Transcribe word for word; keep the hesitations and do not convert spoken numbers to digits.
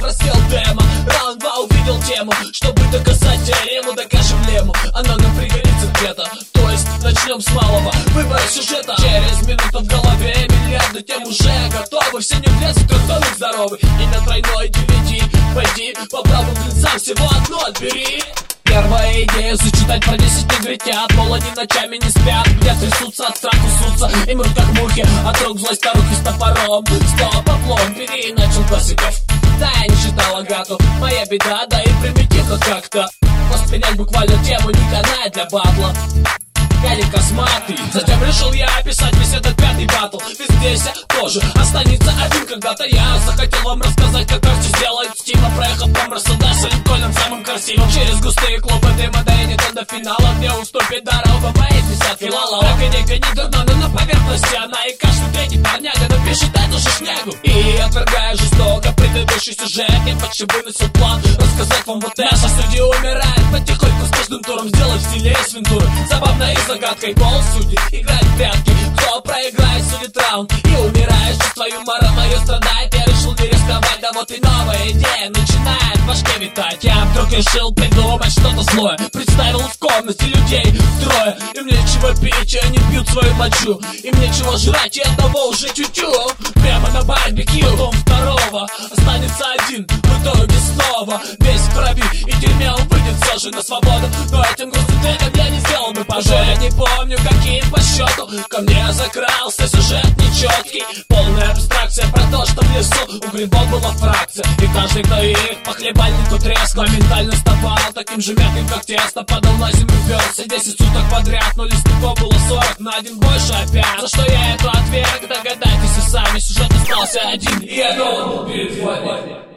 просел демо. Раунд два увидел тему, чтобы доказать теорему, докажем лему. Она нам пригодится где-то, то есть начнем с малого. Выбор сюжета через минуту в голове. Миллиарды тем уже готовы, все не влезут, кто домик здоровый. И на тройной ди ви ди пойди по правым лицам всего одно отбери. Первая идея зачитать про десять негритят. Мол, они ночами не спят, где трясутся от страху, сутся и мрут как мухи. От рук злой старухи с топором. Стоп, облом, бери, начал классиков. Да, я не читал Агату, моя беда, да и примитивно как-то. Воспринять буквально тему не канает для батла. Я не косматый. Затем решил я описать весь этот пятый батл. Ведь здесь тоже останется один когда-то. Я захотел вам рассказать, как Арти сделает стима, проехав по Мерседесу Линкольном самым красивым. Через густые клубы дыма, да и не то до финала, где уступит дорога пятьдесят филалов. Так и не не дурно, но на поверхности она. И каждый третий парняга напишет эту же шнягу. И отвергая жестоко предыдущий сюжет, я почти выносил план рассказать вам вот это. Наша студия умирает потихоньку с каждым туром. Сделать в стиле из вентуры. Забавно и загадкой полсудьи играть в прятки. Кто проиграет, судит раунд и умираешь. Чувство юмора мое страдает. Я решил не рисковать, да вот и новая идея начинает в башке витать. Я вдруг решил придумать что-то злое. Представил в комнате людей трое. Им нечего пить, и они пьют свою мочу. Им нечего жрать, и одного уже тю-тю. Прямо на барбекю. Потом второго останется один. В итоге снова весь в крови, и тюрьме он выйдет все же на свободу. Но этим грустным треком я не сделал бы пожар. Я не помню, какие по счету ко мне закрался сюжет нечеткий. Полная абстракция про то, что в лесу у грибов была фракция. И каждый, кто их по хлебальнику треск, моментально ставал таким же мягким, как тесто. Падал на землю верс, и десять суток подряд. Но лесников было сорок, на один больше опять. За что я эту отверг, догадайтесь и сами. Сюжет остался один, и я дома был перед вами.